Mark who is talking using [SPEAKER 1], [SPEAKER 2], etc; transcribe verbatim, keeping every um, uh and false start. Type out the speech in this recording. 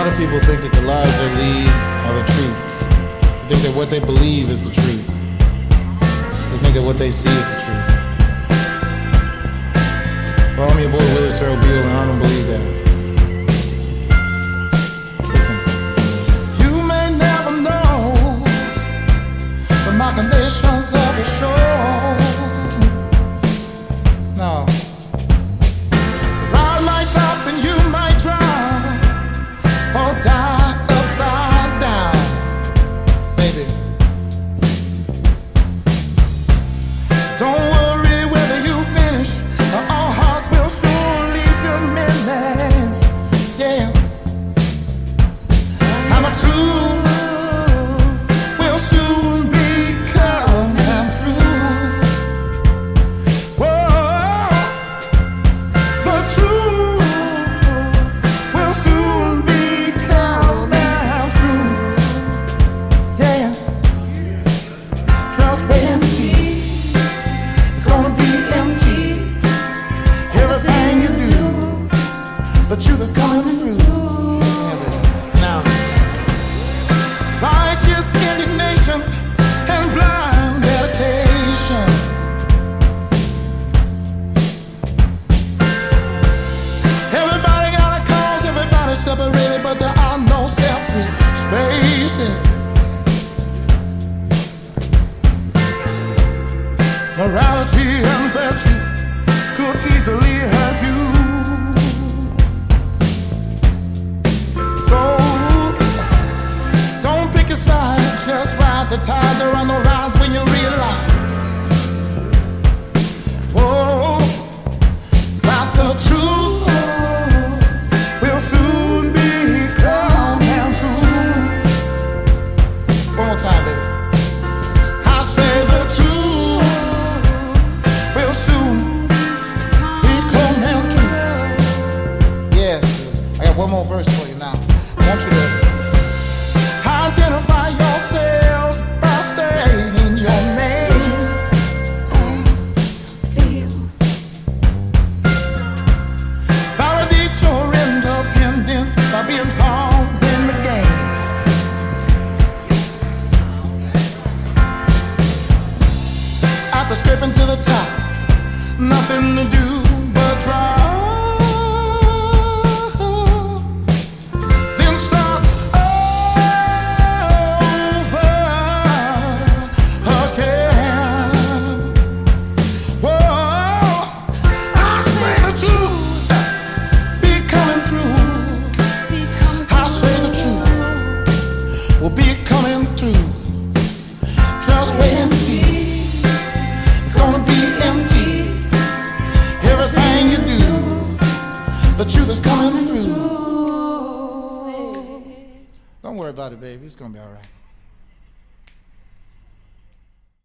[SPEAKER 1] lot of people think that the lives they lead are the truth. They think that what they believe is the truth. They think that what they see is the truth. Well, I'm your boy Willis Earl Beal, and I don't believe that. Listen. You may never know the machinations of the show. No. Ride might stop and you might drown, or die upside down, baby. Don't worry whether you finish, or all hearts will soon leave good memories. Yeah. And the truth will soon be coming through. Whoa. The truth will soon be coming through. Yes. Just wait and see. It's gonna be empty. Everything you do, the truth is coming through. Now, righteous indignation and blind dedication. Everybody got a cause, everybody's separated, but there are no separate spaces. Morality and virtue could easily hurt you. So don't pick a side, just ride the tide. There are no lies when you realize, oh, that the truth will soon be coming through. One more time, baby. I say the truth will soon be coming through. Yes, I got one more verse for you now. I want you to identify yourselves by staying in your maze. Validate your independence by being pawns in the game. After scraping to the top, nothing to do but drop. Then start over again. Whoa, I say the truth be coming through. I say the truth will be coming through. Just wait and see. It's gonna be empty. Everything you do, the truth is coming through. Don't worry about it, baby. It's gonna be all right.